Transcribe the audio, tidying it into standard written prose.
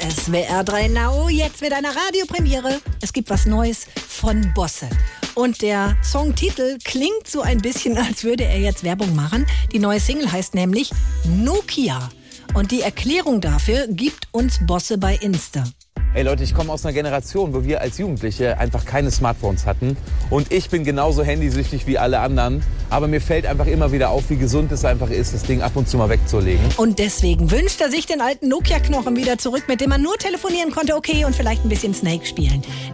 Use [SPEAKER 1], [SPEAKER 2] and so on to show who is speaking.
[SPEAKER 1] SWR 3 Now, jetzt mit einer Radiopremiere. Es gibt was Neues von Bosse. Und der Songtitel klingt so ein bisschen, als würde er jetzt Werbung machen. Die neue Single heißt nämlich Nokia. Und die Erklärung dafür gibt uns Bosse bei Insta.
[SPEAKER 2] Ey Leute, ich komme aus einer Generation, wo wir als Jugendliche einfach keine Smartphones hatten. Und ich bin genauso handysüchtig wie alle anderen. Aber mir fällt einfach immer wieder auf, wie gesund es einfach ist, das Ding ab und zu mal wegzulegen.
[SPEAKER 1] Und deswegen wünscht er sich den alten Nokia-Knochen wieder zurück, mit dem man nur telefonieren konnte, okay, und vielleicht ein bisschen Snake spielen.